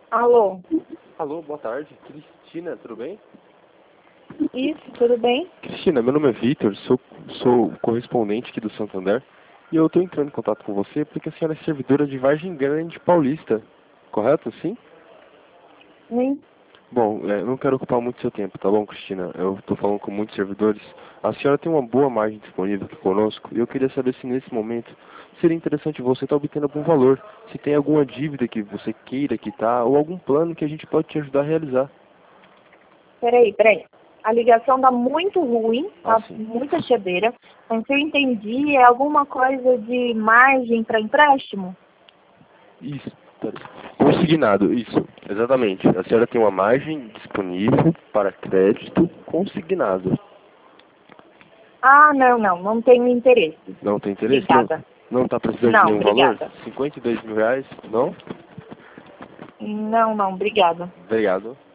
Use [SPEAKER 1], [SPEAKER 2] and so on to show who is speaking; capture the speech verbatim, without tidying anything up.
[SPEAKER 1] Alô?
[SPEAKER 2] Alô, boa tarde. Cristina, tudo bem?
[SPEAKER 1] Isso, tudo bem?
[SPEAKER 2] Cristina, meu nome é Vitor, sou, sou correspondente aqui do Santander e eu estou entrando em contato com você porque a senhora é servidora de Vargem Grande Paulista, correto, sim?
[SPEAKER 1] Sim.
[SPEAKER 2] Bom, é, não quero ocupar muito seu tempo, tá bom, Cristina? Eu estou falando com muitos servidores. A senhora tem uma boa margem disponível aqui conosco e eu queria saber se nesse momento seria interessante você estar obtendo algum valor, se tem alguma dívida que você queira quitar ou algum plano que a gente pode te ajudar a realizar.
[SPEAKER 1] Peraí, peraí. A ligação tá muito ruim,
[SPEAKER 2] Ah,
[SPEAKER 1] tá
[SPEAKER 2] sim.
[SPEAKER 1] muita chedeira. Mas se eu entendi, é alguma coisa de margem para empréstimo?
[SPEAKER 2] Isso, peraí. Consignado, isso, exatamente. A senhora tem uma margem disponível para crédito consignado.
[SPEAKER 1] Ah, não, não, não tenho interesse.
[SPEAKER 2] Não tem interesse?
[SPEAKER 1] Obrigada.
[SPEAKER 2] Não está precisando de
[SPEAKER 1] Não,
[SPEAKER 2] nenhum valor?
[SPEAKER 1] obrigada.
[SPEAKER 2] cinquenta e dois mil reais? Não?
[SPEAKER 1] Não, não, obrigada.
[SPEAKER 2] Obrigado.